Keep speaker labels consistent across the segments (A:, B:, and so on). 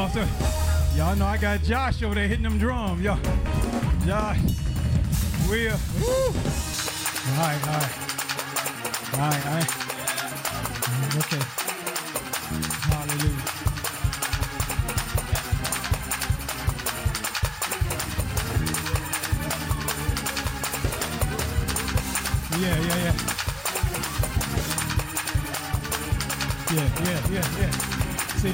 A: So y'all know I got Josh over there hitting them drums, y'all. Josh, Will. Woo. All right. Okay. Hallelujah. Yeah. See.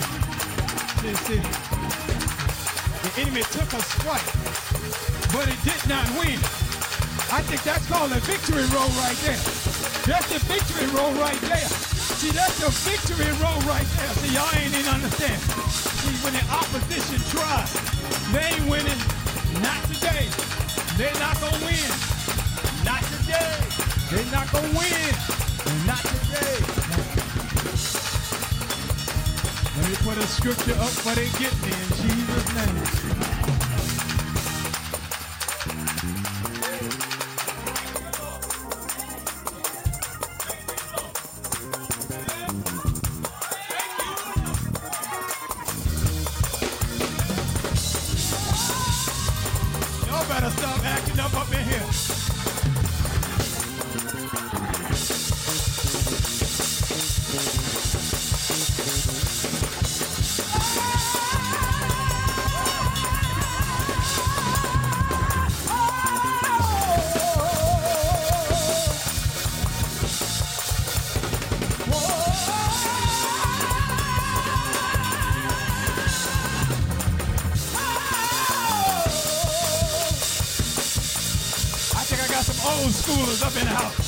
A: The enemy took a swipe, but it did not win. I think that's called a victory roll right there. That's the victory roll right there. See, that's the victory roll right there. See, y'all ain't even understand. See, when the opposition tries, they ain't winning. Not today. They're not going to win. Not today. They're not going to win. Not today. Let me put a scripture up for they get me in Jesus' name. Y'all better stop acting up in here. Old schoolers up in the house.